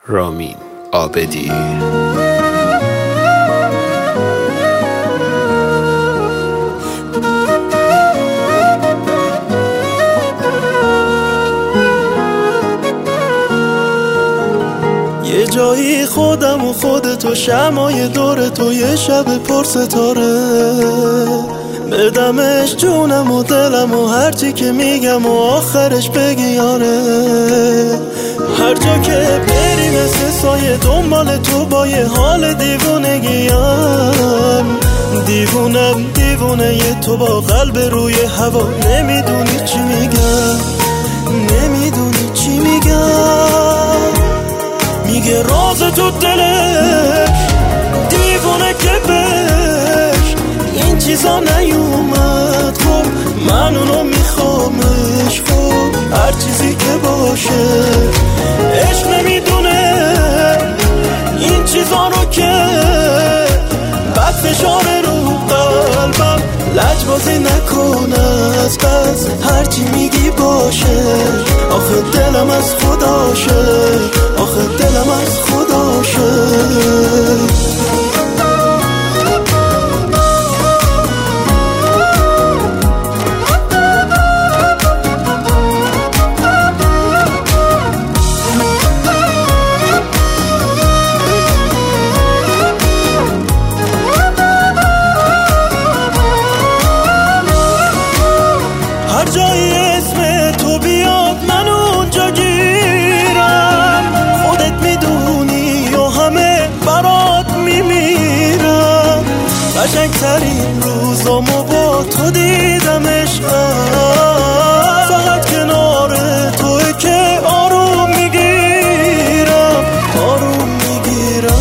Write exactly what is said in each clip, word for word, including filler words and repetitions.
رامین عابدی. یه جایی خودم و خودتو، شمای دور تو، یه شب پر ستاره، بدمش جونم و دلم و هرچی که میگم و آخرش بگی آره. هر جا که بری مثل سایه دنبال تو، با یه حال دیوونگیم، دیوونم دیوونه یه تو، با قلب روی هوا، نمیدونی چی میگم، نمیدونی چی میگم. میگه راز تو دلش دیوونه که بهش این چیزا نیومد، خب من اونو میخوامش، خب هر چیزی که باشه. عشق نمیدونه این چیزا رو که بعد فشاره رو قلبم، لجبازی نکنه از بس هرچی میگی باشه. آخه دلم از خداشه، آخه دلم از خداشه. هر جایی اسم تو بیاد من اونجا گیرم، خودت میدونی و همه برات میمیرم. قشنگترین روزامو با تو دیدم عشقم، فقط کنار توه که آروم میگیرم، آروم میگیرم.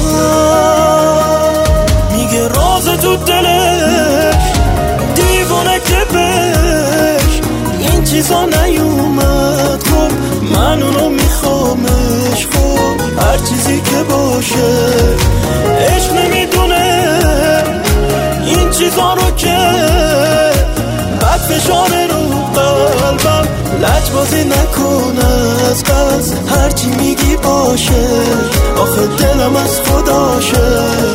میگه راز تو دلش دیوونه که بهش این چیزا نیومد، خب من اونو میخوامش، خب هر چیزی که باشه. عشق نمیدونه این چیزا رو که بعد فشاره رو قلبم، لجبازی نکنه از بس هرچی میگی باشه. آخه دلم از خداشه.